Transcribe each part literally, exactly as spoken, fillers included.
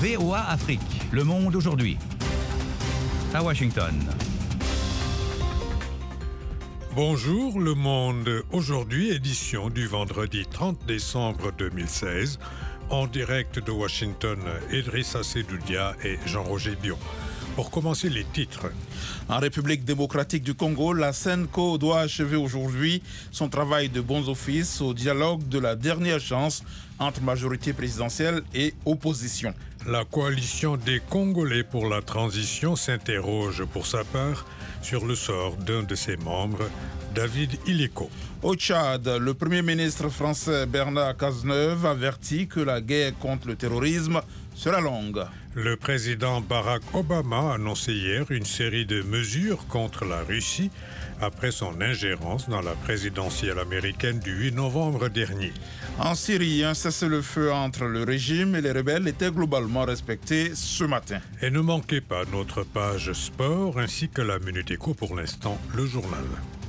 V O A Afrique, Le Monde aujourd'hui. À Washington. Bonjour, Le Monde aujourd'hui, édition du vendredi trente décembre deux mille seize. En direct de Washington, Idrissa Sedoudia et Jean-Roger Bion. Pour commencer, les titres. En République démocratique du Congo, la SENCO doit achever aujourd'hui son travail de bons offices au dialogue de la dernière chance entre majorité présidentielle et opposition. La coalition des Congolais pour la transition s'interroge pour sa part sur le sort d'un de ses membres, David Illico. Au Tchad, le Premier ministre français Bernard Cazeneuve avertit que la guerre contre le terrorisme sera longue. Le président Barack Obama a annoncé hier une série de mesures contre la Russie après son ingérence dans la présidentielle américaine du huit novembre dernier. En Syrie, un cessez-le-feu entre le régime et les rebelles était globalement respecté ce matin. Et ne manquez pas notre page sport ainsi que la Minute Éco, pour l'instant, le journal.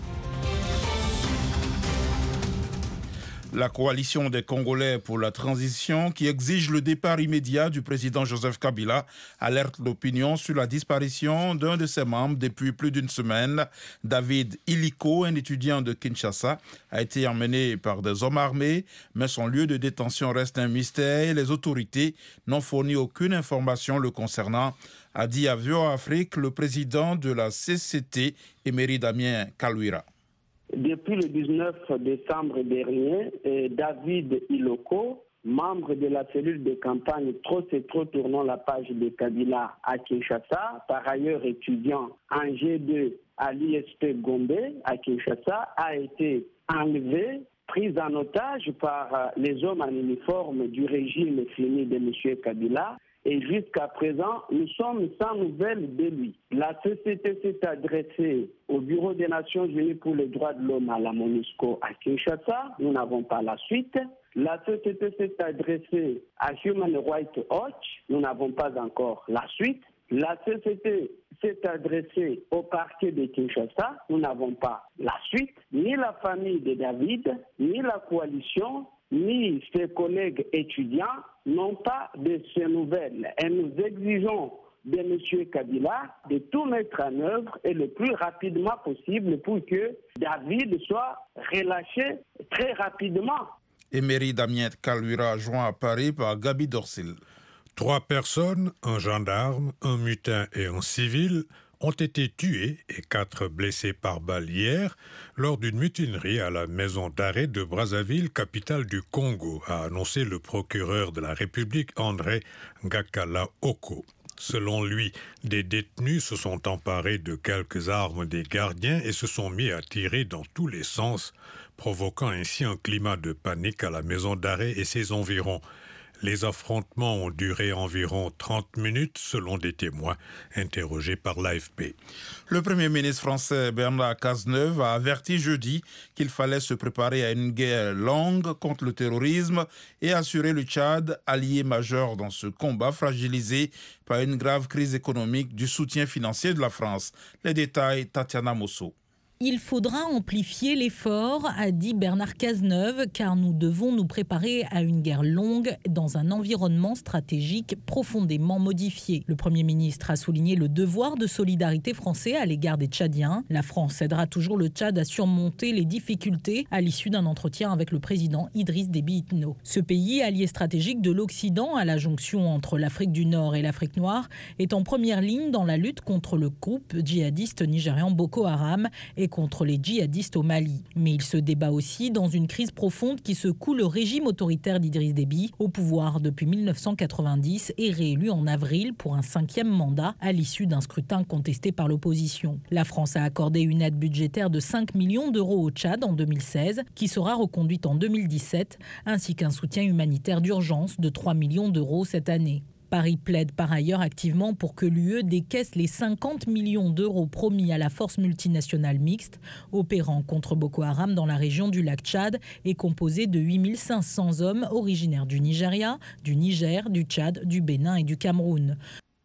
La coalition des Congolais pour la transition, qui exige le départ immédiat du président Joseph Kabila, alerte l'opinion sur la disparition d'un de ses membres depuis plus d'une semaine. David Illico, un étudiant de Kinshasa, a été emmené par des hommes armés, mais son lieu de détention reste un mystère et les autorités n'ont fourni aucune information le concernant, a dit à V O A Afrique le président de la C C T, Emery Damien Kalouira. Depuis le dix-neuf décembre dernier, David Illico, membre de la cellule de campagne Trop c'est trop tournant la page de Kabila à Kinshasa, par ailleurs étudiant en G deux à l'I S P Gombe à Kinshasa, a été enlevé, pris en otage par les hommes en uniforme du régime fini de M. Kabila. Et jusqu'à présent, nous sommes sans nouvelles de lui. La C C T s'est adressée au Bureau des Nations Unies pour les droits de l'homme à la MONUSCO à Kinshasa. Nous n'avons pas la suite. La C C T s'est adressée à Human Rights Watch. Nous n'avons pas encore la suite. La C C T s'est adressée au parquet de Kinshasa. Nous n'avons pas la suite. Ni la famille de David, ni la coalition, ni ses collègues étudiants n'ont pas de ces nouvelles. Et nous exigeons de M. Kabila de tout mettre en œuvre et le plus rapidement possible pour que David soit relâché très rapidement. Emery Damien Kalouira, joint à Paris par Gabi Dorsil. Trois personnes, un gendarme, un mutin et un civil, ont été tués et quatre blessés par balle hier lors d'une mutinerie à la maison d'arrêt de Brazzaville, capitale du Congo, a annoncé le procureur de la République André Ngakala Oko. Selon lui, des détenus se sont emparés de quelques armes des gardiens et se sont mis à tirer dans tous les sens, provoquant ainsi un climat de panique à la maison d'arrêt et ses environs. Les affrontements ont duré environ trente minutes, selon des témoins interrogés par l'A F P. Le Premier ministre français Bernard Cazeneuve a averti jeudi qu'il fallait se préparer à une guerre longue contre le terrorisme et assurer le Tchad, allié majeur dans ce combat fragilisé par une grave crise économique, du soutien financier de la France. Les détails, Tatiana Mosso. Il faudra amplifier l'effort, a dit Bernard Cazeneuve, car nous devons nous préparer à une guerre longue dans un environnement stratégique profondément modifié. Le Premier ministre a souligné le devoir de solidarité français à l'égard des Tchadiens. La France aidera toujours le Tchad à surmonter les difficultés à l'issue d'un entretien avec le président Idriss Déby Itno. Ce pays, allié stratégique de l'Occident à la jonction entre l'Afrique du Nord et l'Afrique noire, est en première ligne dans la lutte contre le groupe djihadiste nigérian Boko Haram et contre les djihadistes au Mali. Mais il se débat aussi dans une crise profonde qui secoue le régime autoritaire d'Idriss Déby, au pouvoir depuis mille neuf cent quatre-vingt-dix et réélu en avril pour un cinquième mandat à l'issue d'un scrutin contesté par l'opposition. La France a accordé une aide budgétaire de cinq millions d'euros au Tchad en deux mille seize, qui sera reconduite en deux mille dix-sept, ainsi qu'un soutien humanitaire d'urgence de trois millions d'euros cette année. Paris plaide par ailleurs activement pour que l'U E décaisse les cinquante millions d'euros promis à la force multinationale mixte opérant contre Boko Haram dans la région du lac Tchad et composée de huit mille cinq cents hommes originaires du Nigeria, du Niger, du Tchad, du Bénin et du Cameroun.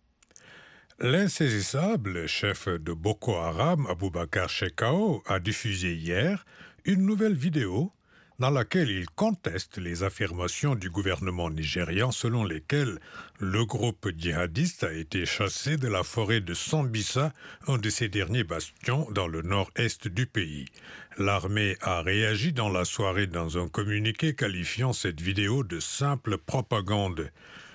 L'insaisissable chef de Boko Haram, Abubakar Shekau, a diffusé hier une nouvelle vidéo dans laquelle il conteste les affirmations du gouvernement nigérian selon lesquelles le groupe djihadiste a été chassé de la forêt de Sambisa, un de ses derniers bastions dans le nord-est du pays. L'armée a réagi dans la soirée dans un communiqué qualifiant cette vidéo de simple propagande.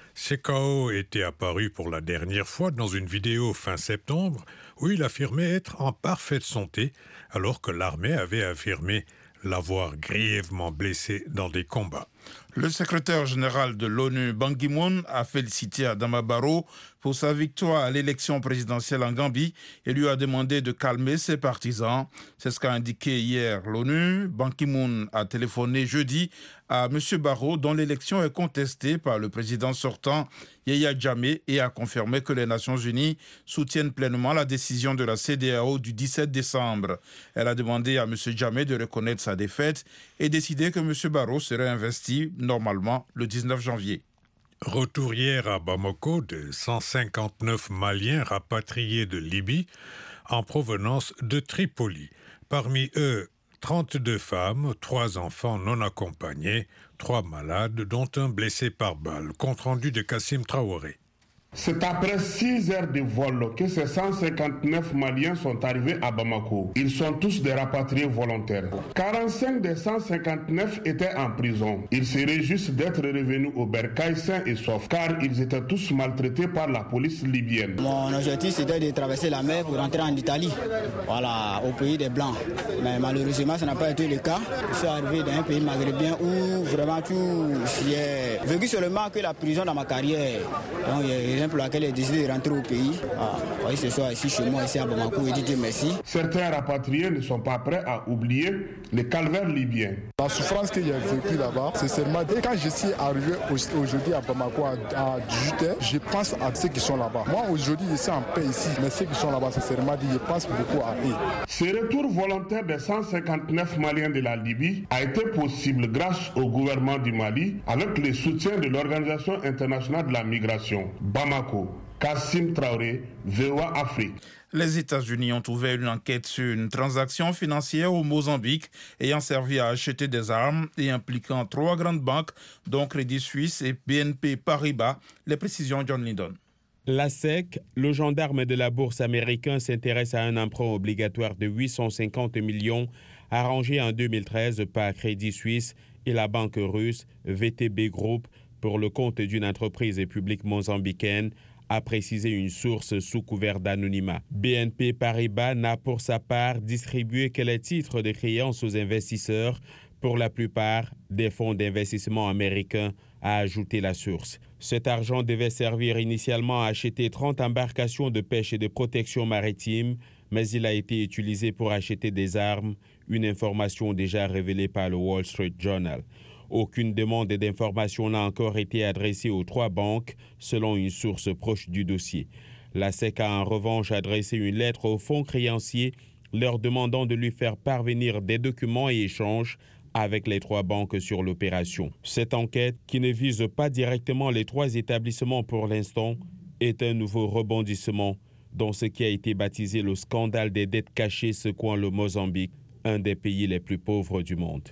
Sekao était apparu pour la dernière fois dans une vidéo fin septembre où il affirmait être en parfaite santé alors que l'armée avait affirmé l'avoir grièvement blessé dans des combats. Le secrétaire général de l'ONU, Ban Ki-moon, a félicité Adama Barrow pour sa victoire à l'élection présidentielle en Gambie et lui a demandé de calmer ses partisans. C'est ce qu'a indiqué hier l'ONU. Ban Ki-moon a téléphoné jeudi à M. Barrow, dont l'élection est contestée par le président sortant, Yahya Jammeh, et a confirmé que les Nations Unies soutiennent pleinement la décision de la C E D E A O du dix-sept décembre. Elle a demandé à M. Jammeh de reconnaître sa défaite et décidé que M. Barrow serait investi normalement le dix-neuf janvier. Retour hier à Bamako de cent cinquante-neuf Maliens rapatriés de Libye en provenance de Tripoli. Parmi eux, trente-deux femmes, trois enfants non accompagnés, trois malades, dont un blessé par balle. Compte rendu de Kassim Traoré. C'est après six heures de vol que ces cent cinquante-neuf Maliens sont arrivés à Bamako. Ils sont tous des rapatriés volontaires. quarante-cinq des cent cinquante-neuf étaient en prison. Ils se réjouissent d'être revenus au bercail sains et saufs, car ils étaient tous maltraités par la police libyenne. Mon objectif c'était de traverser la mer pour rentrer en Italie, voilà, au pays des Blancs. Mais malheureusement, ça n'a pas été le cas. Je suis arrivé dans un pays maghrébin où vraiment tout, j'ai vécu seulement que la prison dans ma carrière. Donc, il y a pour laquelle j'ai décidé de rentrer au pays. Ah, voyez, ce soir ici chez moi, ici à Bamako, et Dieu merci. Certains rapatriés ne sont pas prêts à oublier le calvaire libyen. La souffrance que j'ai vécue là-bas, c'est seulement et quand je suis arrivé aujourd'hui à Bamako à dix-huit heures, je pense à ceux qui sont là-bas. Moi aujourd'hui, je suis en paix ici, mais ceux qui sont là-bas, c'est seulement dit, je pense beaucoup à eux. Ce retour volontaire des cent cinquante-neuf Maliens de la Libye a été possible grâce au gouvernement du Mali avec le soutien de l'Organisation internationale de la migration. Bamako. Kassim Traoré, V O A Afrique. Les États-Unis ont ouvert une enquête sur une transaction financière au Mozambique ayant servi à acheter des armes et impliquant trois grandes banques, dont Crédit Suisse et B N P Paribas. Les précisions, John Lydon. La S E C, le gendarme de la bourse américaine, s'intéresse à un emprunt obligatoire de huit cent cinquante millions arrangé en deux mille treize par Crédit Suisse et la banque russe V T B Group pour le compte d'une entreprise publique mozambicaine, a précisé une source sous couvert d'anonymat. B N P Paribas n'a pour sa part distribué que les titres de créance aux investisseurs, pour la plupart des fonds d'investissement américains, a ajouté la source. Cet argent devait servir initialement à acheter trente embarcations de pêche et de protection maritime, mais il a été utilisé pour acheter des armes, une information déjà révélée par le Wall Street Journal. Aucune demande d'information n'a encore été adressée aux trois banques, selon une source proche du dossier. La S E C a en revanche adressé une lettre aux fonds créanciers, leur demandant de lui faire parvenir des documents et échanges avec les trois banques sur l'opération. Cette enquête, qui ne vise pas directement les trois établissements pour l'instant, est un nouveau rebondissement dans ce qui a été baptisé le scandale des dettes cachées secouant le Mozambique, un des pays les plus pauvres du monde.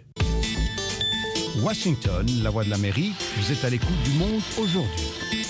Washington, la voix de l'Amérique, vous êtes à l'écoute du monde aujourd'hui.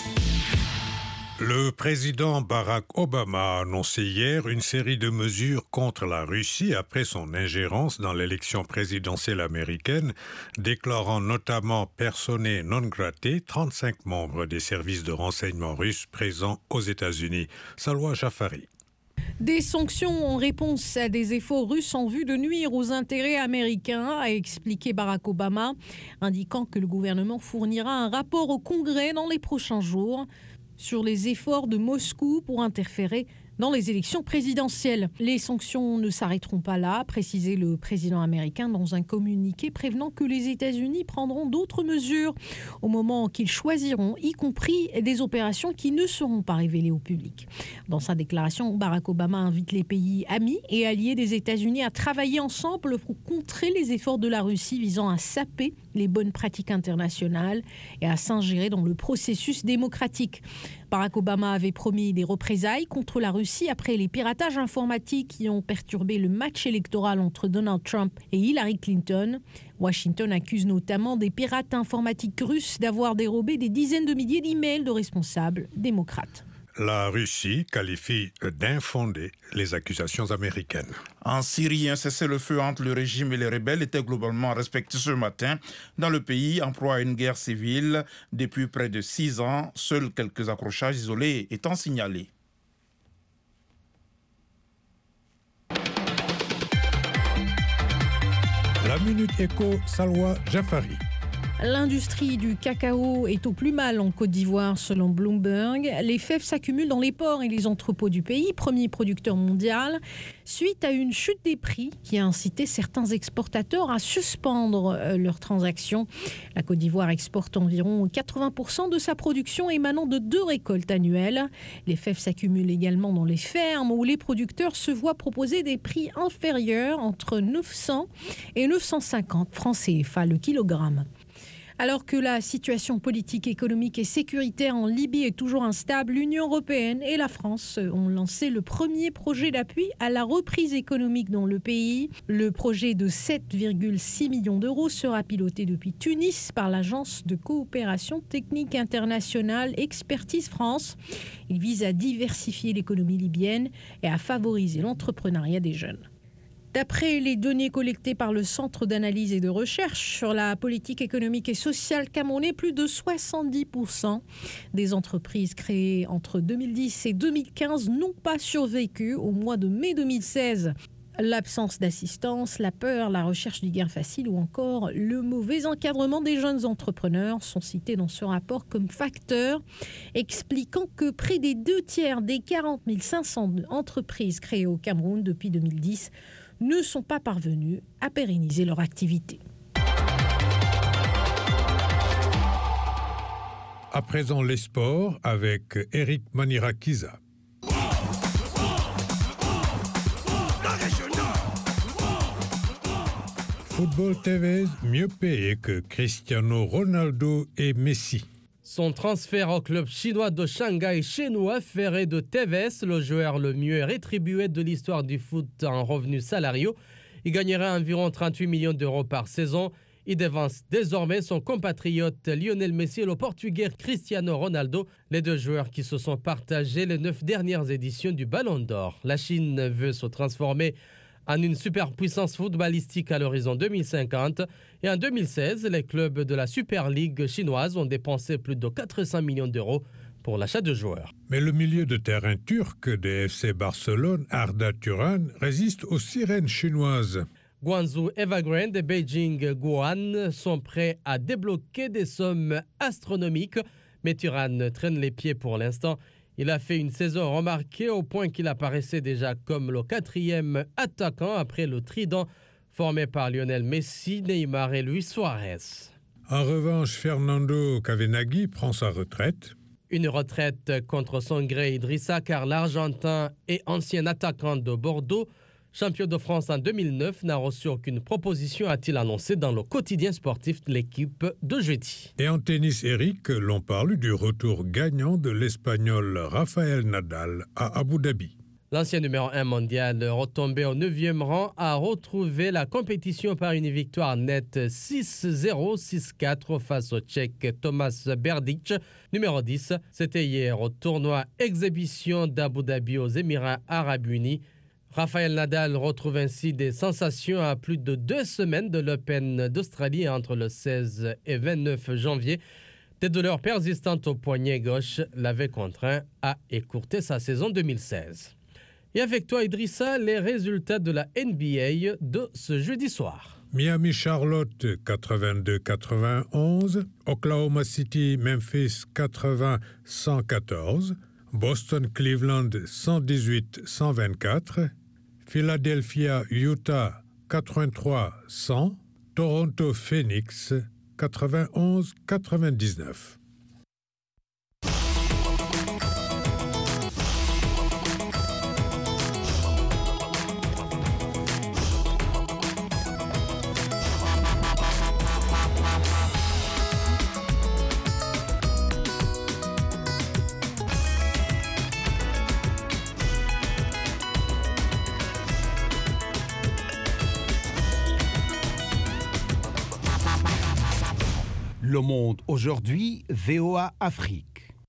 Le président Barack Obama a annoncé hier une série de mesures contre la Russie après son ingérence dans l'élection présidentielle américaine, déclarant notamment persona non grata trente-cinq membres des services de renseignement russes présents aux États-Unis. Salwa Jafari. Des sanctions en réponse à des efforts russes en vue de nuire aux intérêts américains, a expliqué Barack Obama, indiquant que le gouvernement fournira un rapport au Congrès dans les prochains jours sur les efforts de Moscou pour interférer dans les élections présidentielles. Les sanctions ne s'arrêteront pas là, a précisé le président américain dans un communiqué prévenant que les États-Unis prendront d'autres mesures au moment qu'ils choisiront, y compris des opérations qui ne seront pas révélées au public. Dans sa déclaration, Barack Obama invite les pays amis et alliés des États-Unis à travailler ensemble pour contrer les efforts de la Russie visant à saper les bonnes pratiques internationales et à s'ingérer dans le processus démocratique. Barack Obama avait promis des représailles contre la Russie Russie après les piratages informatiques qui ont perturbé le match électoral entre Donald Trump et Hillary Clinton. Washington accuse notamment des pirates informatiques russes d'avoir dérobé des dizaines de milliers d'emails de responsables démocrates. La Russie qualifie d'infondées les accusations américaines. En Syrie, un cessez-le-feu entre le régime et les rebelles était globalement respecté ce matin. Dans le pays, en proie à une guerre civile depuis près de six ans, seuls quelques accrochages isolés étant signalés. La Minute Éco, Salwa Jafari. L'industrie du cacao est au plus mal en Côte d'Ivoire selon Bloomberg. Les fèves s'accumulent dans les ports et les entrepôts du pays, premier producteur mondial, suite à une chute des prix qui a incité certains exportateurs à suspendre leurs transactions. La Côte d'Ivoire exporte environ quatre-vingts pour cent de sa production émanant de deux récoltes annuelles. Les fèves s'accumulent également dans les fermes où les producteurs se voient proposer des prix inférieurs entre neuf cents et neuf cent cinquante francs C F A le kilogramme. Alors que la situation politique, économique et sécuritaire en Libye est toujours instable, l'Union européenne et la France ont lancé le premier projet d'appui à la reprise économique dans le pays. Le projet de sept virgule six millions d'euros sera piloté depuis Tunis par l'Agence de coopération technique internationale Expertise France. Il vise à diversifier l'économie libyenne et à favoriser l'entrepreneuriat des jeunes. D'après les données collectées par le Centre d'analyse et de recherche sur la politique économique et sociale camerounais, plus de soixante-dix pour cent des entreprises créées entre deux mille dix et deux mille quinze n'ont pas survécu au mois de mai deux mille seize. L'absence d'assistance, la peur, la recherche du gain facile ou encore le mauvais encadrement des jeunes entrepreneurs sont cités dans ce rapport comme facteurs expliquant que près des deux tiers des quarante mille cinq cents entreprises créées au Cameroun depuis deux mille dix ne sont pas parvenus à pérenniser leur activité. À présent, les sports avec Eric Manirakiza. Football T V mieux payé que Cristiano Ronaldo et Messi. Son transfert au club chinois de Shanghai Shenhua ferait de Tevez le joueur le mieux rétribué de l'histoire du foot en revenus salariaux. Il gagnerait environ trente-huit millions d'euros par saison. Il devance désormais son compatriote Lionel Messi et le Portugais Cristiano Ronaldo, les deux joueurs qui se sont partagés les neuf dernières éditions du Ballon d'Or. La Chine veut se transformer en une superpuissance footballistique à l'horizon deux mille cinquante. Et en deux mille seize, les clubs de la Super League chinoise ont dépensé plus de quatre cents millions d'euros pour l'achat de joueurs. Mais le milieu de terrain turc des F C Barcelone, Arda Turan, résiste aux sirènes chinoises. Guangzhou Evergrande et Beijing Guoan sont prêts à débloquer des sommes astronomiques, mais Turan traîne les pieds pour l'instant. Il a fait une saison remarquée au point qu'il apparaissait déjà comme le quatrième attaquant après le trident formé par Lionel Messi, Neymar et Luis Suarez. En revanche, Fernando Cavenaghi prend sa retraite. Une retraite contre son gré Idrissa, car l'Argentin et ancien attaquant de Bordeaux, champion de France en deux mille neuf, n'a reçu aucune proposition, a-t-il annoncé dans le quotidien sportif de l'équipe de jeudi. Et en tennis, Eric, l'on parle du retour gagnant de l'Espagnol Rafael Nadal à Abu Dhabi. L'ancien numéro un mondial, retombé au neuvième rang, a retrouvé la compétition par une victoire nette six zéro six quatre face au Tchèque Thomas Berdych, numéro dix. C'était hier au tournoi Exhibition d'Abu Dhabi aux Émirats Arabes Unis. Rafael Nadal retrouve ainsi des sensations à plus de deux semaines de l'Open d'Australie entre le seize et vingt-neuf janvier. Des douleurs persistantes au poignet gauche l'avaient contraint à écourter sa saison deux mille seize. Et avec toi, Idrissa, les résultats de la N B A de ce jeudi soir. Miami-Charlotte quatre-vingt-deux quatre-vingt-onze, Oklahoma City-Memphis quatre-vingts cent quatorze, Boston-Cleveland cent dix-huit cent vingt-quatre, Philadelphia-Utah quatre-vingt-trois cent, Toronto-Phoenix quatre-vingt-onze quatre-vingt-dix-neuf. Le Monde aujourd'hui, V O A Afrique.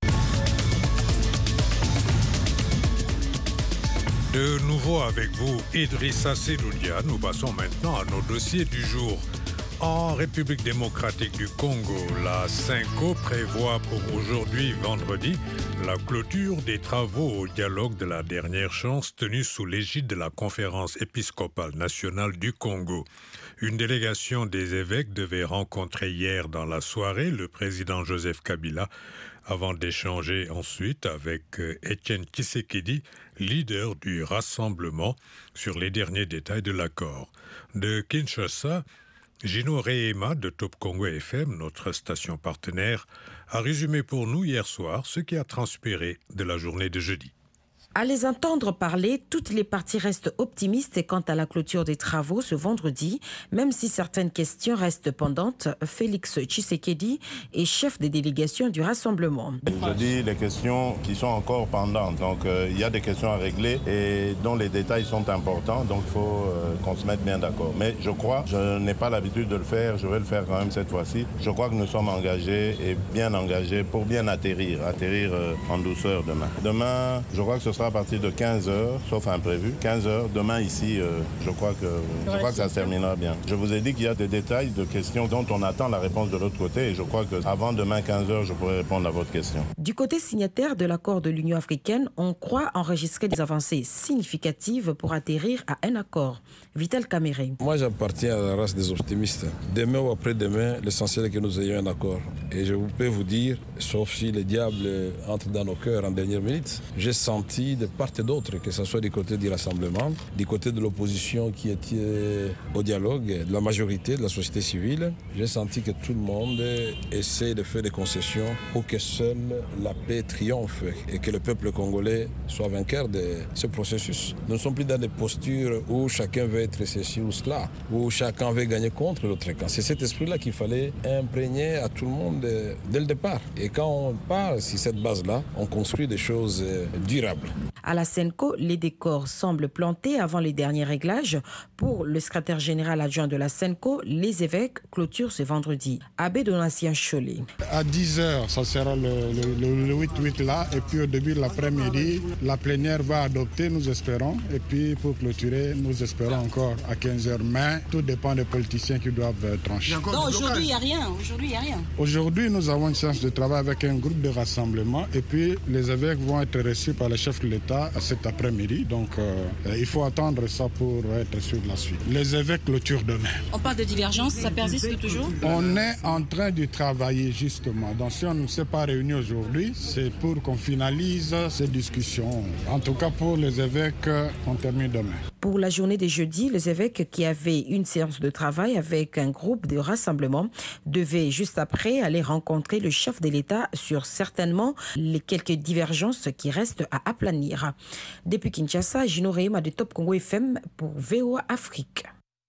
De nouveau avec vous, Idrissa Seloudia. Nous passons maintenant à nos dossiers du jour. En République démocratique du Congo, la CENCO prévoit pour aujourd'hui, vendredi, la clôture des travaux au dialogue de la dernière chance tenue sous l'égide de la Conférence épiscopale nationale du Congo. Une délégation des évêques devait rencontrer hier dans la soirée le président Joseph Kabila avant d'échanger ensuite avec Étienne Tshisekedi, leader du rassemblement, sur les derniers détails de l'accord. De Kinshasa, Gino Rehema de Top Congo F M, notre station partenaire, a résumé pour nous hier soir ce qui a transpiré de la journée de jeudi. À les entendre parler, toutes les parties restent optimistes quant à la clôture des travaux ce vendredi, même si certaines questions restent pendantes. Félix Tshisekedi est chef des délégations du Rassemblement. Je dis les questions qui sont encore pendantes. Donc euh, il y a des questions à régler et dont les détails sont importants. Donc il faut euh, qu'on se mette bien d'accord. Mais je crois, je n'ai pas l'habitude de le faire, je vais le faire quand même cette fois-ci. Je crois que nous sommes engagés et bien engagés pour bien atterrir, atterrir euh, en douceur demain. Demain, je crois que ce sera à partir de quinze heures, sauf imprévu. quinze heures, demain ici, euh, je, crois que, je crois que ça se terminera bien. Je vous ai dit qu'il y a des détails de questions dont on attend la réponse de l'autre côté et je crois qu'avant demain quinze heures, je pourrai répondre à votre question. Du côté signataire de l'accord de l'Union africaine, on croit enregistrer des avancées significatives pour atterrir à un accord. Vital Kamere. Moi, j'appartiens à la race des optimistes. Demain ou après-demain, l'essentiel est que nous ayons un accord. Et je peux vous dire, sauf si le diable entre dans nos cœurs en dernière minute, j'ai senti de part et d'autre, que ce soit du côté du Rassemblement, du côté de l'opposition qui était au dialogue, de la majorité de la société civile, j'ai senti que tout le monde essaie de faire des concessions pour que seule la paix triomphe et que le peuple congolais soit vainqueur de ce processus. Nous ne sommes plus dans des postures où chacun veut être ceci ou cela, où chacun veut gagner contre l'autre camp. C'est cet esprit-là qu'il fallait imprégner à tout le monde dès le départ. Et quand on part sur cette base-là, on construit des choses durables. À la CENCO, les décors semblent plantés avant les derniers réglages. Pour le secrétaire général adjoint de la CENCO, les évêques clôturent ce vendredi. Abbé Donatien Cholet. À dix heures, ça sera le, le, le huit huit là. Et puis au début de l'après-midi, la plénière va adopter, nous espérons. Et puis pour clôturer, nous espérons encore à quinze heures. Mais tout dépend des politiciens qui doivent trancher. Non, aujourd'hui, il n'y a rien. Aujourd'hui, il n'y a rien. Aujourd'hui, nous avons une séance de travail avec un groupe de rassemblement. Et puis les évêques vont être reçus par le chef de l'État à cet après-midi. Donc euh, il faut attendre ça pour être sûr de la suite. Les évêques clôturent demain. On parle de divergence, ça persiste toujours? On est en train de travailler justement. Donc si on ne s'est pas réunis aujourd'hui, c'est pour qu'on finalise ces discussions. En tout cas pour les évêques, on termine demain. Pour la journée de jeudi, les évêques qui avaient une séance de travail avec un groupe de rassemblement devaient juste après aller rencontrer le chef de l'État sur certainement les quelques divergences qui restent à aplanir. Depuis Kinshasa, Gino Rehema de Top Congo F M pour V O A Afrique.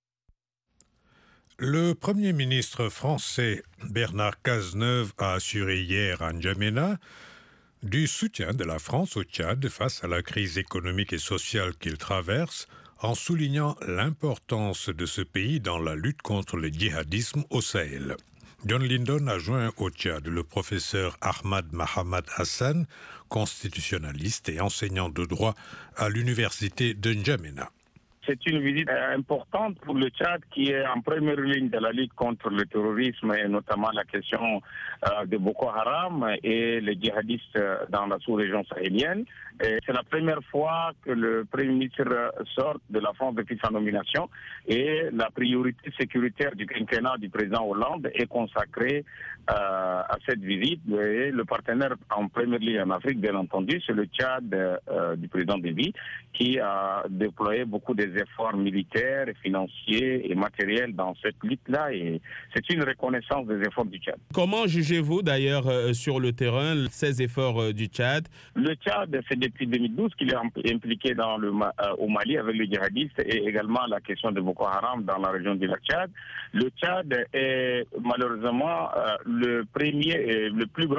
Le Premier ministre français Bernard Cazeneuve a assuré hier à N'Djamena du soutien de la France au Tchad face à la crise économique et sociale qu'il traverse, en soulignant l'importance de ce pays dans la lutte contre le djihadisme au Sahel. John Lindon a joint au Tchad le professeur Ahmad Mahamad Hassan, constitutionnaliste et enseignant de droit à l'université de N'Djamena. C'est une visite importante pour le Tchad qui est en première ligne de la lutte contre le terrorisme et notamment la question euh, de Boko Haram et les djihadistes dans la sous-région sahélienne. Et c'est la première fois que le Premier ministre sort de la France depuis sa nomination et la priorité sécuritaire du quinquennat du président Hollande est consacrée euh, à cette visite. Et le partenaire en première ligne en Afrique, bien entendu, c'est le Tchad euh, du président Déby qui a déployé beaucoup des efforts militaires, financiers et matériels dans cette lutte-là et c'est une reconnaissance des efforts du Tchad. Comment jugez-vous d'ailleurs euh, sur le terrain ces efforts euh, du Tchad? Le Tchad, c'est depuis deux mille douze qu'il est impliqué dans le, euh, au Mali avec les djihadistes et également la question de Boko Haram dans la région du lac Tchad. Le Tchad est malheureusement euh, le premier et le plus grand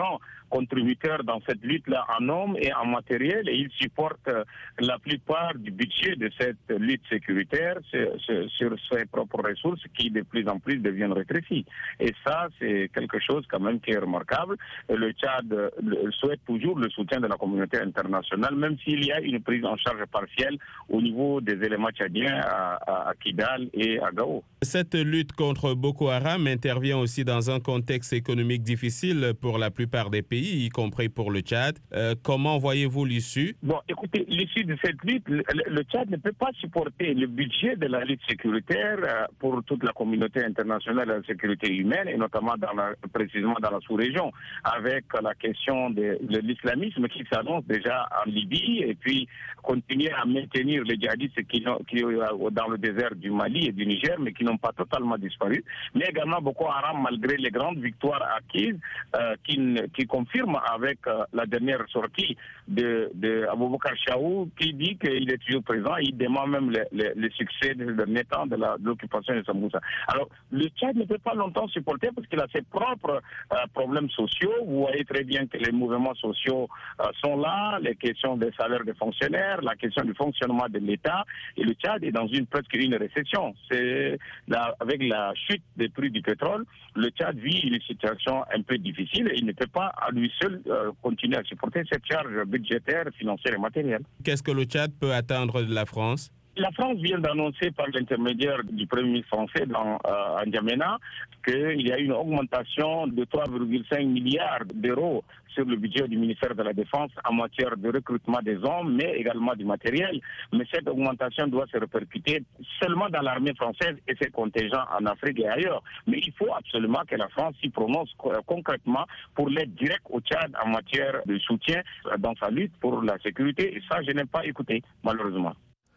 contributeurs dans cette lutte-là en hommes et en matériel, et ils supportent la plupart du budget de cette lutte sécuritaire sur, sur ses propres ressources qui de plus en plus deviennent rétrécies. Et ça, c'est quelque chose quand même qui est remarquable. Le Tchad souhaite toujours le soutien de la communauté internationale, même s'il y a une prise en charge partielle au niveau des éléments tchadiens à, à Kidal et à Gao. Cette lutte contre Boko Haram intervient aussi dans un contexte économique difficile pour la plupart des pays, y compris pour le Tchad. Euh, comment voyez-vous l'issue? Bon, écoutez, l'issue de cette lutte, le, le Tchad ne peut pas supporter le budget de la lutte sécuritaire euh, pour toute la communauté internationale de la sécurité humaine, et notamment dans la, précisément dans la sous-région, avec la question de, de l'islamisme qui s'annonce déjà en Libye, et puis continuer à maintenir les djihadistes qui, qui dans le désert du Mali et du Niger, mais qui n'ont pas totalement disparu, mais également Boko Haram, malgré les grandes victoires acquises, euh, qui, qui confirme avec euh, la dernière sortie de, de Aboubakar Chaou, qui dit qu'il est toujours présent. Il demande même le, le, le succès des derniers temps de, la, de l'occupation de Samboussa. Alors, le Tchad ne peut pas longtemps supporter parce qu'il a ses propres euh, problèmes sociaux. Vous voyez très bien que les mouvements sociaux euh, sont là, les questions des salaires des fonctionnaires, la question du fonctionnement de l'État. Et le Tchad est dans une presque une récession. C'est la, avec la chute des prix du pétrole, le Tchad vit une situation un peu difficile et il ne peut pas à lui seul euh, continuer à supporter cette charge budgétaire, financière et matérielle. Qu'est-ce que le Tchad peut attendre de la France? La France vient d'annoncer par l'intermédiaire du Premier ministre français dans euh, N'Djamena qu'il y a une augmentation de trois virgule cinq milliards d'euros sur le budget du ministère de la Défense en matière de recrutement des hommes, mais également du matériel. Mais cette augmentation doit se répercuter seulement dans l'armée française et ses contingents en Afrique et ailleurs. Mais il faut absolument que la France s'y prononce concrètement pour l'aide directe au Tchad en matière de soutien dans sa lutte pour la sécurité. Et ça, je n'ai pas écouté, malheureusement.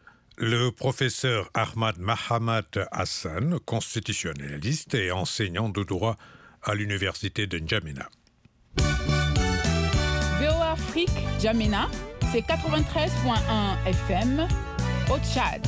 Le professeur Ahmad Mahamat Hassan, constitutionnaliste et enseignant de droit à l'université de N'Djamena. V O A Afrique, N'Djamena, c'est quatre-vingt-treize virgule un F M au Tchad.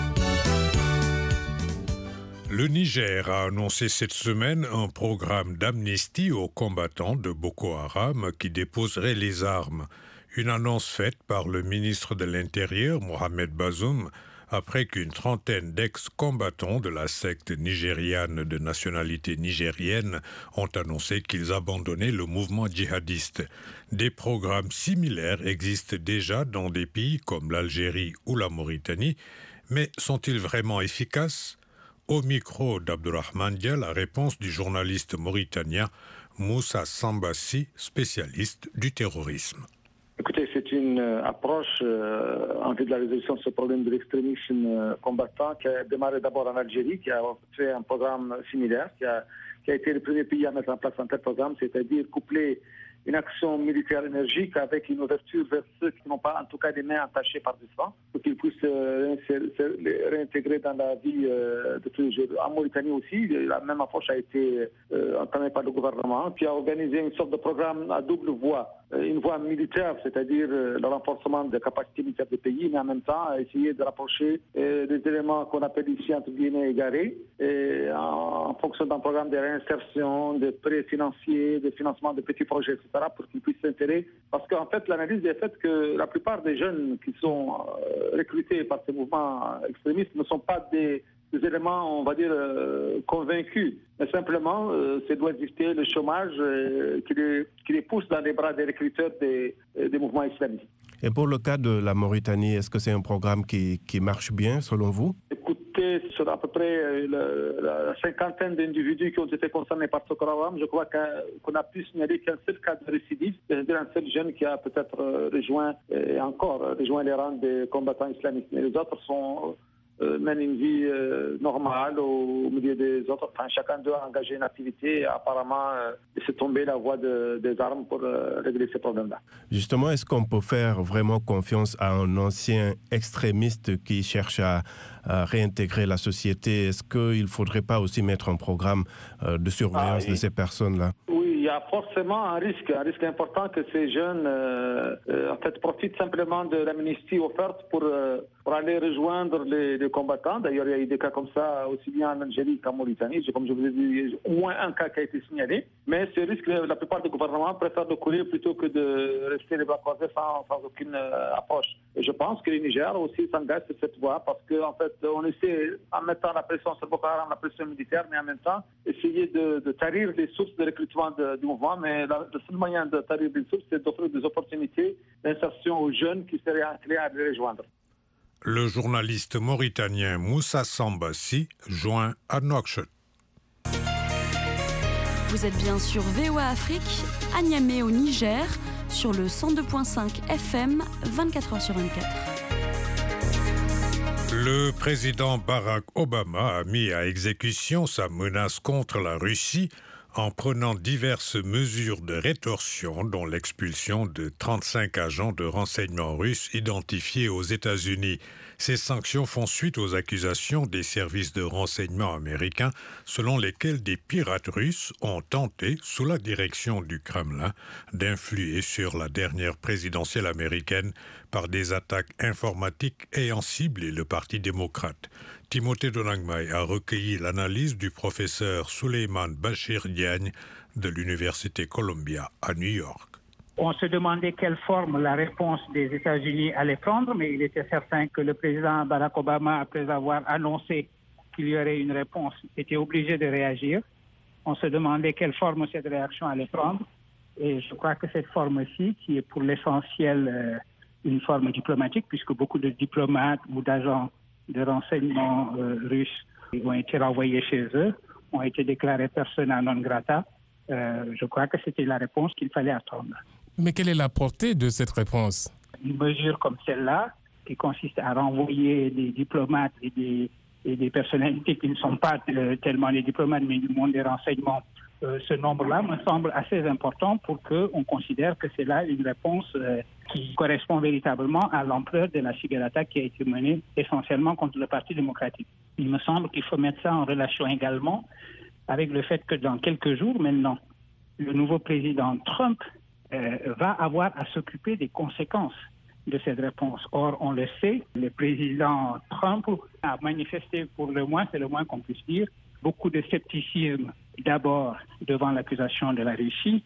Le Niger a annoncé cette semaine un programme d'amnistie aux combattants de Boko Haram qui déposeraient les armes. Une annonce faite par le ministre de l'Intérieur, Mohamed Bazoum, après qu'une trentaine d'ex-combattants de la secte nigériane de nationalité nigérienne ont annoncé qu'ils abandonnaient le mouvement djihadiste. Des programmes similaires existent déjà dans des pays comme l'Algérie ou la Mauritanie, mais sont-ils vraiment efficaces? Au micro d'Abdourahmane Dia, la réponse du journaliste mauritanien Moussa Sambassi, spécialiste du terrorisme. Écoutez, c'est une euh, approche euh, en vue de la résolution de ce problème de l'extrémisme euh, combattant qui a démarré d'abord en Algérie, qui a fait un programme similaire, qui a, qui a été le premier pays à mettre en place un tel programme, c'est-à-dire coupler une action militaire énergique avec une ouverture vers ceux qui n'ont pas en tout cas des mains attachées par du sang, pour qu'ils puissent euh, se réintégrer dans la vie euh, de tous les jours. En Mauritanie aussi, la même approche a été euh, entamée par le gouvernement, qui a organisé une sorte de programme à double voie. Une voie militaire, c'est-à-dire euh, le renforcement des capacités militaires du pays, mais en même temps essayer de rapprocher euh, des éléments qu'on appelle ici entre guillemets égarés, et en, en fonction d'un programme de réinsertion, de prêts financiers, de financement de petits projets, et cetera, pour qu'ils puissent s'intéresser. Parce qu'en fait, l'analyse est faite que la plupart des jeunes qui sont euh, recrutés par ces mouvements extrémistes ne sont pas des des éléments, on va dire, euh, convaincus. Mais simplement, euh, c'est d'oisiveté, le chômage euh, qui, les, qui les pousse dans les bras des recruteurs des, des mouvements islamistes. Et pour le cas de la Mauritanie, est-ce que c'est un programme qui, qui marche bien, selon vous? Écoutez, sur à peu près le, la cinquantaine d'individus qui ont été concernés par ce programme, je crois qu'on a pu signaler qu'un seul cas de récidive, c'est-à-dire un seul jeune qui a peut-être rejoint, et encore, rejoint les rangs des combattants islamistes. Mais les autres sont... Euh, mènent une vie euh, normale au, au milieu des autres. Enfin, chacun d'eux a engagé une activité et apparemment euh, laissé tomber la voie de, des armes pour euh, régler ces problèmes-là. Justement, est-ce qu'on peut faire vraiment confiance à un ancien extrémiste qui cherche à, à réintégrer la société? Est-ce qu'il ne faudrait pas aussi mettre un programme euh, de surveillance ah, oui. de ces personnes-là? Oui. Il y a forcément un risque, un risque important que ces jeunes euh, euh, en fait, profitent simplement de l'amnistie offerte pour, euh, pour aller rejoindre les, les combattants. D'ailleurs, il y a eu des cas comme ça aussi bien en Algérie qu'en Mauritanie. Comme je vous ai dit, au moins un cas qui a été signalé. Mais ce risque, la plupart des gouvernements préfèrent de courir plutôt que de rester les bras croisés sans, sans aucune euh, approche. Et je pense que le Niger aussi s'engage sur cette voie parce qu'en en fait, on essaie, en mettant la pression sur Boko Haram, la pression militaire, mais en même temps, essayer de, de tarir les sources de recrutement de, du mouvement. Mais la, le seul moyen de tarir les sources, c'est d'offrir des opportunités d'insertion aux jeunes qui seraient enclins à les rejoindre. Le journaliste mauritanien Moussa Sambassi joint à Nouakchott. Vous êtes bien sur V O A Afrique, à Niamey au Niger, sur le cent deux virgule cinq F M, vingt-quatre heures sur vingt-quatre. Le président Barack Obama a mis à exécution sa menace contre la Russie en prenant diverses mesures de rétorsion, dont l'expulsion de trente-cinq agents de renseignement russes identifiés aux États-Unis. Ces sanctions font suite aux accusations des services de renseignement américains selon lesquels des pirates russes ont tenté, sous la direction du Kremlin, d'influer sur la dernière présidentielle américaine par des attaques informatiques ayant ciblé le Parti démocrate. Timothée Donangmai a recueilli l'analyse du professeur Souleymane Bachir Diagne de l'Université Columbia à New York. On se demandait quelle forme la réponse des États-Unis allait prendre, mais il était certain que le président Barack Obama, après avoir annoncé qu'il y aurait une réponse, était obligé de réagir. On se demandait quelle forme cette réaction allait prendre. Et je crois que cette forme-ci, qui est pour l'essentiel euh, une forme diplomatique, puisque beaucoup de diplomates ou d'agents de renseignement euh, russes ont été renvoyés chez eux, ont été déclarés persona non grata, euh, je crois que c'était la réponse qu'il fallait attendre. Mais quelle est la portée de cette réponse? Une mesure comme celle-là, qui consiste à renvoyer des diplomates et des, et des personnalités qui ne sont pas euh, tellement les diplomates, mais du monde des renseignements, euh, ce nombre-là me semble assez important pour qu'on considère que c'est là une réponse euh, qui correspond véritablement à l'ampleur de la cyberattaque qui a été menée essentiellement contre le Parti démocratique. Il me semble qu'il faut mettre ça en relation également avec le fait que dans quelques jours maintenant, le nouveau président Trump euh, va avoir à s'occuper des conséquences de cette réponse. Or, on le sait, le président Trump a manifesté, pour le moins, c'est le moins qu'on puisse dire, beaucoup de scepticisme, d'abord devant l'accusation de la Russie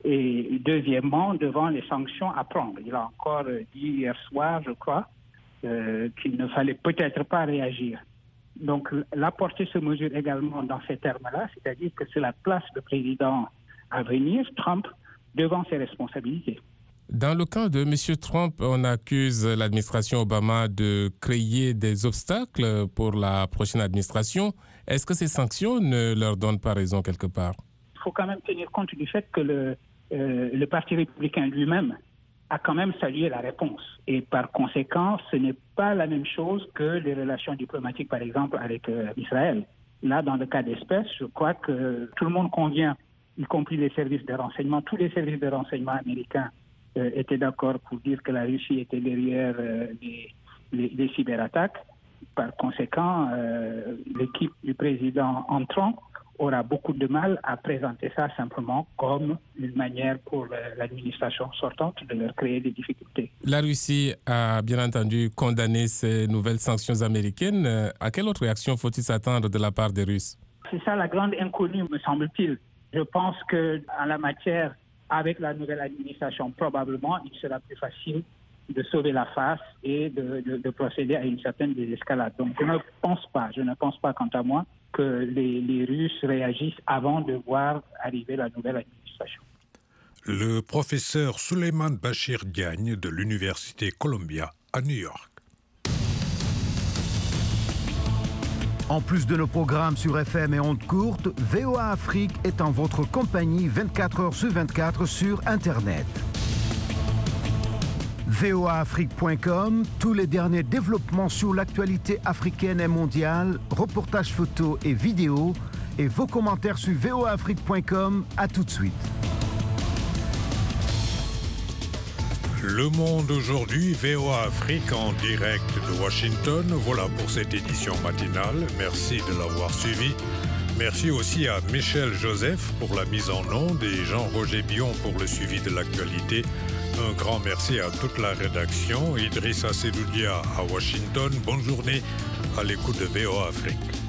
et deuxièmement devant les sanctions à prendre. Il a encore dit hier soir, je crois, euh, qu'il ne fallait peut-être pas réagir. Donc, la portée se mesure également dans ces termes-là, c'est-à-dire que cela place le président à venir, Trump, devant ses responsabilités. Dans le cas de M. Trump, on accuse l'administration Obama de créer des obstacles pour la prochaine administration. Est-ce que ces sanctions ne leur donnent pas raison quelque part? Il faut quand même tenir compte du fait que le, euh, le Parti républicain lui-même a quand même salué la réponse. Et par conséquent, ce n'est pas la même chose que les relations diplomatiques, par exemple, avec euh, Israël. Là, dans le cas d'espèce, je crois que tout le monde convient, y compris les services de renseignement, tous les services de renseignement américains euh, étaient d'accord pour dire que la Russie était derrière euh, les, les, les cyberattaques. Par conséquent, euh, l'équipe du président entrant aura beaucoup de mal à présenter ça simplement comme une manière pour l'administration sortante de leur créer des difficultés. La Russie a bien entendu condamné ces nouvelles sanctions américaines. À quelle autre réaction faut-il s'attendre de la part des Russes? C'est ça la grande inconnue, me semble-t-il. Je pense qu'en la matière, avec la nouvelle administration, probablement, il sera plus facile de sauver la face et de, de, de procéder à une certaine désescalade. Donc je ne pense pas, je ne pense pas quant à moi, que les, les Russes réagissent avant de voir arriver la nouvelle administration. Le professeur Souleymane Bachir Diagne de l'Université Columbia à New York. En plus de nos programmes sur F M et ondes courtes, V O A Afrique est en votre compagnie vingt-quatre heures sur vingt-quatre sur Internet. V O A Afrique point com, tous les derniers développements sur l'actualité africaine et mondiale, reportages photos et vidéos, et vos commentaires sur V O A Afrique point com. À tout de suite. Le Monde aujourd'hui, V O A Afrique en direct de Washington. Voilà pour cette édition matinale. Merci de l'avoir suivi. Merci aussi à Michel Joseph pour la mise en onde et Jean-Roger Bion pour le suivi de l'actualité. Un grand merci à toute la rédaction. Idrissa Sedoudia à Washington. Bonne journée à l'écoute de V O A Afrique.